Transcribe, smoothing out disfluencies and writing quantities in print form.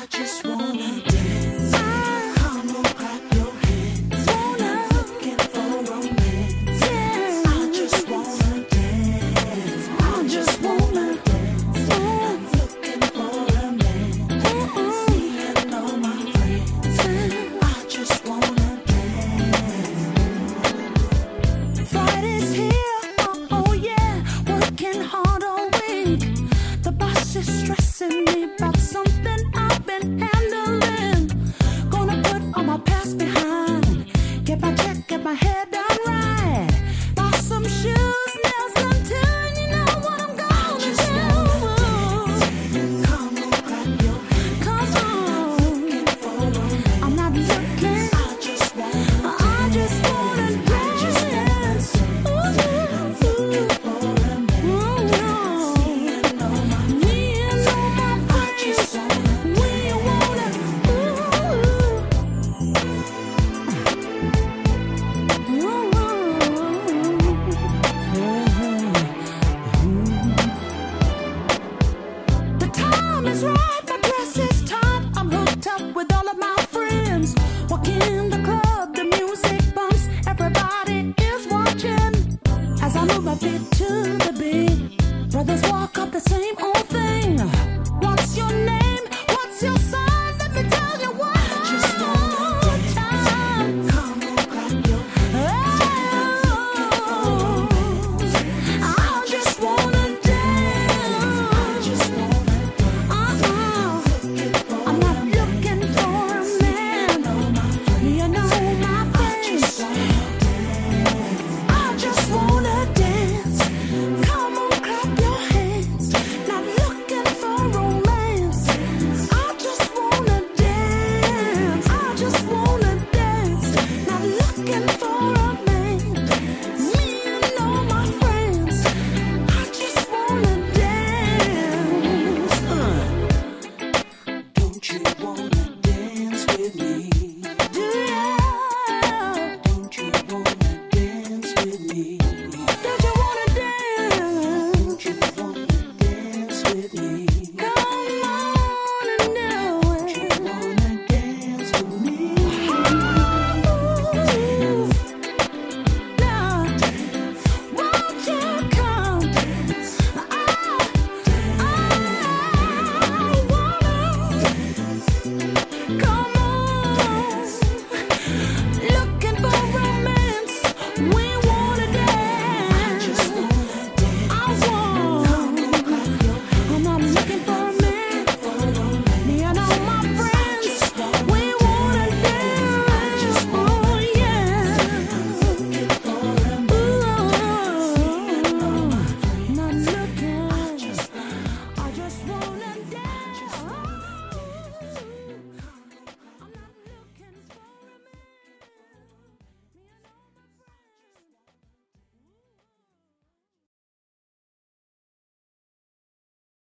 just wanna dance. Come on, clap your hands. I'm looking for romance. I just wanna dance. I just wanna dance. I'm looking for a man. Me and all my friends. I just wanna dance. Friday's here, oh yeah, working hard all week. The boss is stressing me about something I've been handling. Gonna put all my past behind. Get my check, get my head done right. Buy some shoes, nails, and tin. You know what I'm gonna do. Come on, clap your hands. Come on, Looking for romance. I'm not looking. I just wanna I just wanna dance. Ooh, looking for a man. Me and all my Me and all my I just friends, wanna we wanna. The time is right, my dress is tight. I'm hooked up with all of my friends. Walk in the club, the music bumps. Everybody is watching as I move my feet to the beat. Brothers walk up the same old thing. What's your name? What's your sign? Let me tell you what. just wanna time. Come on, clap your hands. I just wanna dance. I just wanna I'm not looking for a man. You know my face. I just wanna dance. Come on, clap your hands. Not looking for romance. I just wanna dance. I just wanna dance. Not looking for a man. Me and all my friends. I just wanna dance. Don't you